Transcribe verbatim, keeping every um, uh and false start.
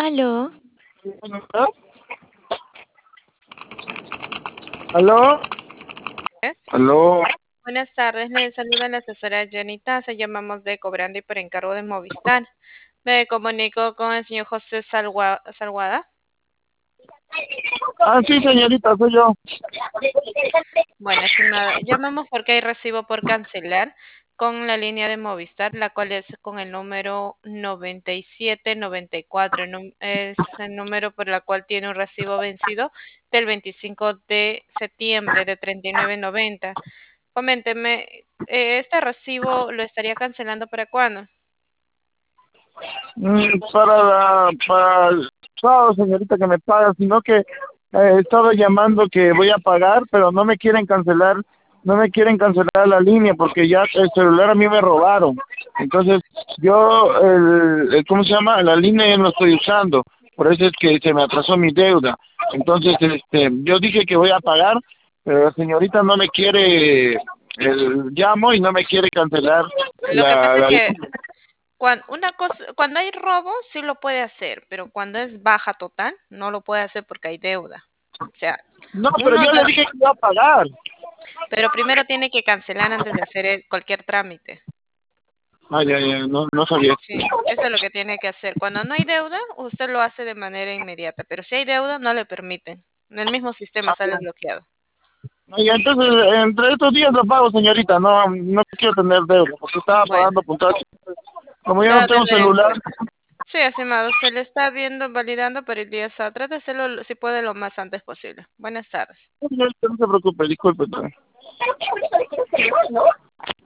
Aló, ¿Aló? ¿Eh? ¿Aló? Buenas tardes, le saluda la asesora Jenny Taza. Llamamos de Cobrando y por encargo de Movistar. Me comunico con el señor José Salgua- Salguada. Ah, sí, señorita, soy yo. Bueno, estimado, llamamos porque hay recibo por cancelar con la línea de Movistar, la cual es con el número noventa y siete noventa y cuatro. el num- Es el número por el cual tiene un recibo vencido del veinticinco de septiembre de treinta y nueve noventa. Coménteme, eh, ¿este recibo lo estaría cancelando para cuándo? Mm, para la, para el sábado, señorita, que me paga, sino que eh, he estado llamando que voy a pagar, pero no me quieren cancelar, no me quieren cancelar la línea porque ya el celular a mí me robaron. Entonces, yo, el, el- ¿cómo se llama? La línea ya no estoy usando, por eso es que se me atrasó mi deuda. Entonces, este, yo dije que voy a pagar, pero la señorita no me quiere, el llamo y no me quiere cancelar Lo que la, pasa es la que línea. cuando una cosa, cuando hay robo, sí lo puede hacer, pero cuando es baja total, no lo puede hacer porque hay deuda. O sea, No, pero uno yo le no, dije que iba a pagar. pero primero tiene que cancelar antes de hacer el- cualquier trámite. Ay, ay, ay, no, no sabía. Sí, eso es lo que tiene que hacer. Cuando no hay deuda, usted lo hace de manera inmediata, pero si hay deuda, no le permiten. En el mismo sistema sale bloqueado. Ay, entonces, entre estos días lo pago, señorita. No, no quiero tener deuda, porque estaba Bueno, pagando puntual. Como yo lo voy no a tengo tener en celular, cuenta. Sí, estimado, se le está viendo, validando para el día sábado. Trate de hacerlo lo- si puede lo más antes posible. Buenas tardes. señorita, no se preocupe, disculpe.